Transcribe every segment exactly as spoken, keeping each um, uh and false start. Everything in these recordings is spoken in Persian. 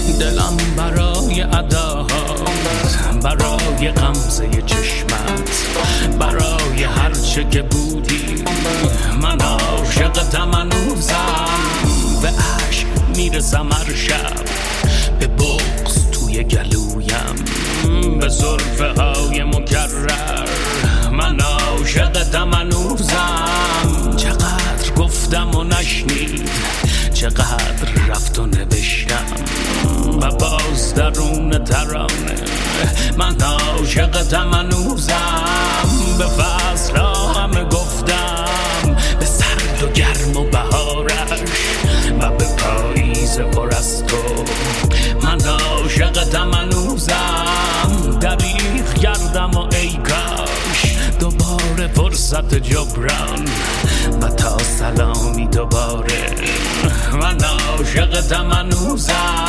دلم برای اداهات، برای غمزه چشمت، برای هرچه که بودی. من عاشقتم هنوزم، به عشق میرسم هر شب، به بغض توی گلویم، به زلفه های مکرر. من عاشقتم هنوزم، چقدر گفتم و نشنید، چقدر رفت و نوشتم و باز درون ترانه. من عاشقتم هنوزم، به فصل ها همه گفتم، به سرد و گرم و بهارش و به پاییز پر از تو. من عاشقتم هنوزم، دریغ کردم و ای کاش دوباره فرصت جبران و تا سلامی دوباره. من عاشقتم هنوزم،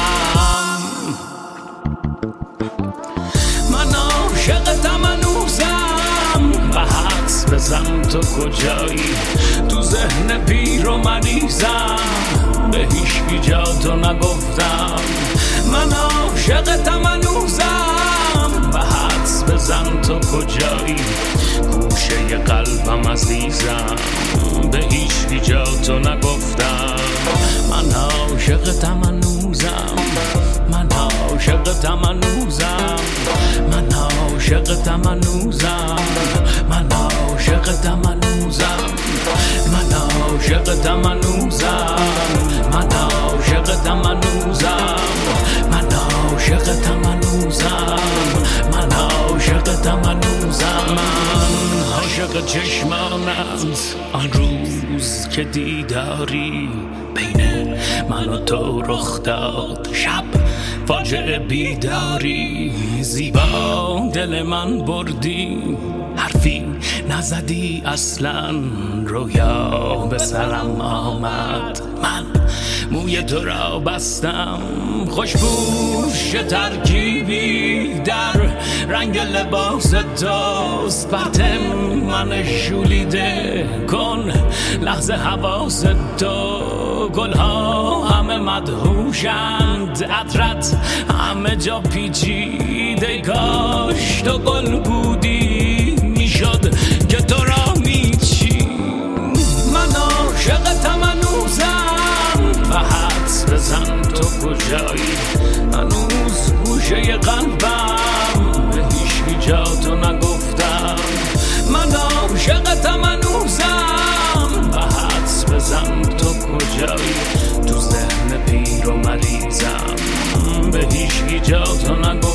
من عاشقتم هنوزم و حدس بزن تو کجایی، تو ذهن پیر و مریضم، به هیچکی جا تو نگفتم. من عاشقتم هنوزم و حدس بزن تو کجایی، گوشه قلبم عزیزم، به هیچکی جا تو نگفتم. من عاشقتم هنوزم، من عاشقتم هنوزم، من عاشقتم هنوزم، من عاشقتم هنوزم، من عاشقتم هنوزم، من عاشقتم هنوزم، من عاشقتم هنوزم، من عاشقتم هنوزم. من عاشق چشمانت، آن روز که دیداری بین من و تو رخ داد، شب فاجعه بیداری، زیبا دل من بردی، حرفی نزدی اصلا، رویا به سرم آمد، من موی تو را بستم، خوشبوش ترکیبی در رنگ لباس توست، پرتم من شولیده کن لحظه حواس تو. گلها همه مدهوشند، عطرت همه جا پیچیده، کاش تو گل بودی میشد که تو را میچی. من عاشقتم هنوزم و حدس بزن تو کجایی، هنوز گوشه قلبم، به هیچ جا تو نگفتم. من عاشقتم هنوزم و حدس بزن تو کجایی، تو ذهن پیر و مریضم، به هیچ جا تو نگفتم.